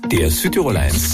Der Südtirol 1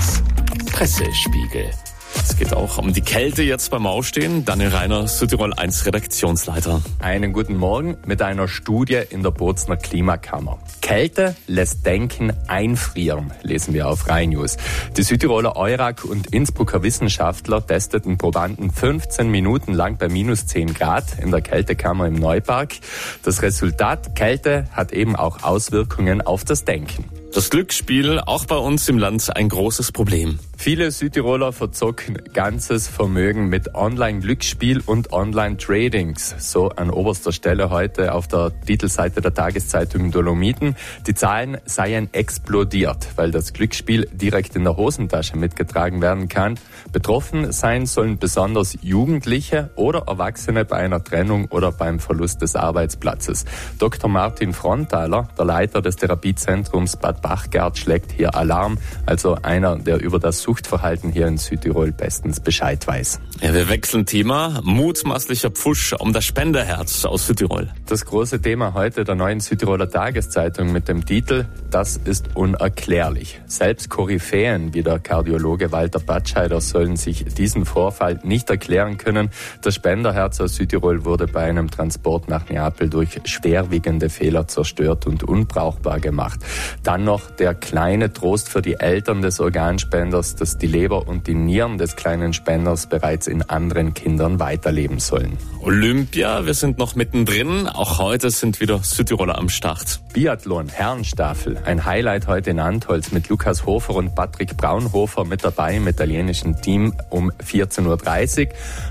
Pressespiegel. Es geht auch um die Kälte jetzt beim Aufstehen. Daniel Reiner, Südtirol 1 Redaktionsleiter. Einen guten Morgen mit einer Studie in der Bozner Klimakammer. Kälte lässt Denken einfrieren, lesen wir auf Rai News. Die Südtiroler EURAG und Innsbrucker Wissenschaftler testeten Probanden 15 Minuten lang bei minus 10 Grad in der Kältekammer im Neupark. Das Resultat: Kälte hat eben auch Auswirkungen auf das Denken. Das Glücksspiel, auch bei uns im Land ein großes Problem. Viele Südtiroler verzocken ganzes Vermögen mit Online-Glücksspiel und Online-Tradings. So an oberster Stelle heute auf der Titelseite der Tageszeitung Dolomiten. Die Zahlen seien explodiert, weil das Glücksspiel direkt in der Hosentasche mitgetragen werden kann. Betroffen sein sollen besonders Jugendliche oder Erwachsene bei einer Trennung oder beim Verlust des Arbeitsplatzes. Dr. Martin Frontaler, der Leiter des Therapiezentrums Bad Bachgart, schlägt hier Alarm, also einer, der über das Suchtverhalten hier in Südtirol bestens Bescheid weiß. Ja, wir wechseln Thema. Mutmaßlicher Pfusch um das Spenderherz aus Südtirol. Das große Thema heute der neuen Südtiroler Tageszeitung mit dem Titel „Das ist unerklärlich". Selbst Koryphäen wie der Kardiologe Walter Batscheider sollen sich diesen Vorfall nicht erklären können. Das Spenderherz aus Südtirol wurde bei einem Transport nach Neapel durch schwerwiegende Fehler zerstört und unbrauchbar gemacht. Dann noch der kleine Trost für die Eltern des Organspenders, dass die Leber und die Nieren des kleinen Spenders bereits in anderen Kindern weiterleben sollen. Olympia, wir sind noch mittendrin. Auch heute sind wieder Südtiroler am Start. Biathlon, Herrenstaffel. Ein Highlight heute in Antholz mit Lukas Hofer und Patrick Braunhofer mit dabei im italienischen Team um 14.30 Uhr.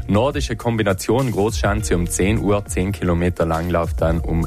Nordische Kombination Großschanze um 10 Uhr, 10 Kilometer Langlauf dann um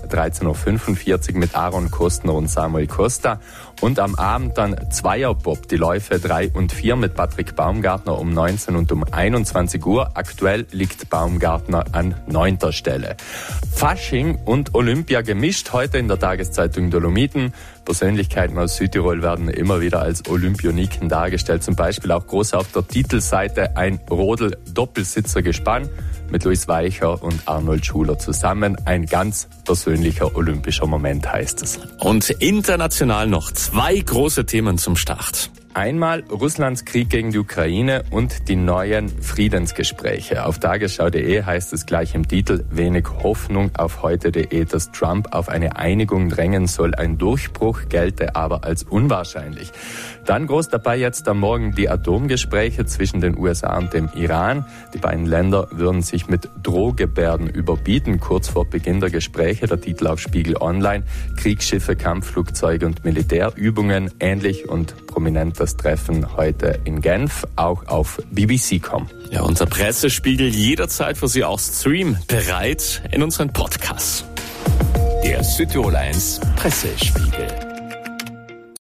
13.45 Uhr mit Aaron Kostner und Samuel Costa. Und am Abend dann Zweierbob, die Läufe 3 und 4 mit Patrick Baumgartner um 19 und um 21 Uhr. Aktuell liegt Baumgartner an 9. Stelle. Fasching und Olympia gemischt heute in der Tageszeitung Dolomiten. Persönlichkeiten aus Südtirol werden immer wieder als Olympioniken dargestellt. Zum Beispiel auch groß auf der Titelseite ein Rodel-Doppelsitzer-Gespann mit Luis Weicher und Arnold Schuler zusammen. Ein ganz persönlicher olympischer Moment, heißt es. Und international noch 2 große Themen zum Start. Einmal Russlands Krieg gegen die Ukraine und die neuen Friedensgespräche. Auf tagesschau.de heißt es gleich im Titel: wenig Hoffnung. Auf heute.de, dass Trump auf eine Einigung drängen soll. Ein Durchbruch gelte aber als unwahrscheinlich. Dann groß dabei jetzt am Morgen die Atomgespräche zwischen den USA und dem Iran. Die beiden Länder würden sich mit Drohgebärden überbieten, kurz vor Beginn der Gespräche. Der Titel auf Spiegel Online: Kriegsschiffe, Kampfflugzeuge und Militärübungen. Ähnlich und prominent das Treffen heute in Genf, auch auf BBC.com. Ja, unser Pressespiegel jederzeit für Sie auch Stream bereit in unseren Podcasts. Der Südtirol 1 Pressespiegel.